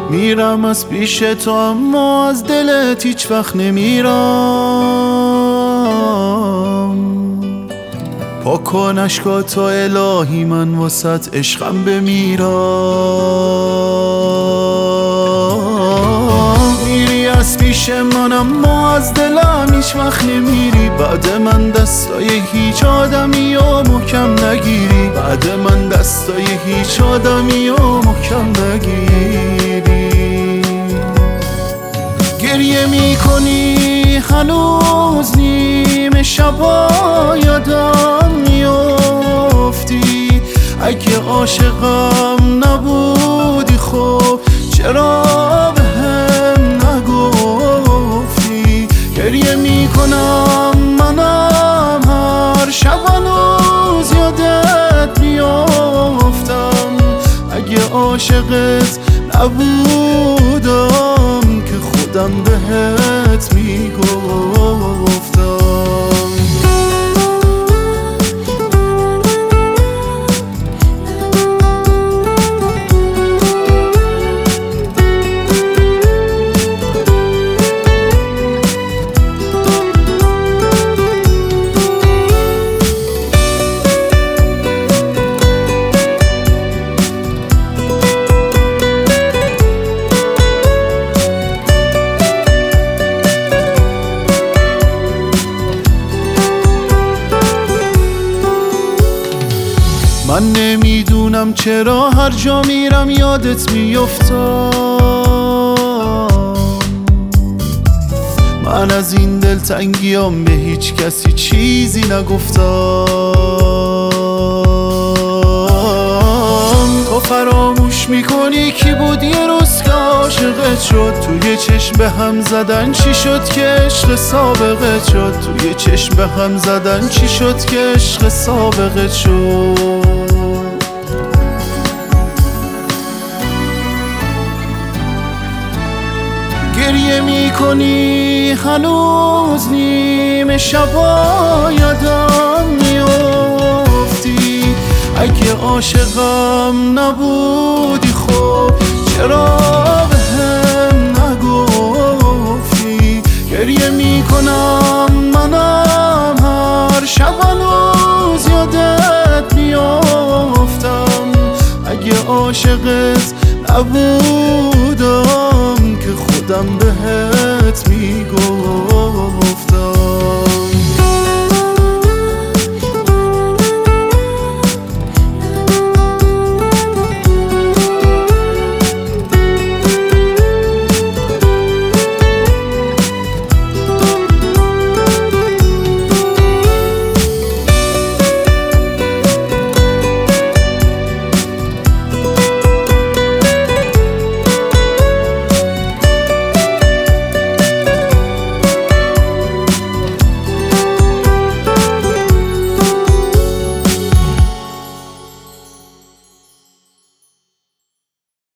میرم از پیش تو اما از دلت هیچ وقت نمیرم. پاک کن اشکاتو الهی من واسط عشقم بمیرم. میری از پیش من اما از دلم هیچ وقت نمیری. بعد من دستای هیچ آدمی و محکم نگیری. بعد من دستای هیچ آدمی و محکم نگیری. گریه میکنی هنوز نیمه شبا یادم میافتی. اگه عاشقم نبودی خب چرا بهم نگفتی؟ گریه میکنم منم هر شب هنوز یادت میافتم. اگه عاشقت نبودم که خودم بهت میگفتم. من نمیدونم چرا هر جا میرم یادت میافتم. من از این دلتنگیام به هیچ کسی چیزی نگفتم. تو فراموش میکنی کی بود یه روز که عاشقت شد. توی چشم به هم زدن چی شد که عشق سابقت شد. توی چشم به هم زدن چی شد که عشق سابقت شد. گریه میکنی هنوز نیمه شبا یادم میافتی. اگه عاشقم نبودی خب چرا بهم نگفتی؟ گریه میکنم منم هر شب هنوز یادت میافتم. اگه عاشقت نبودم که خودم بهت میگم.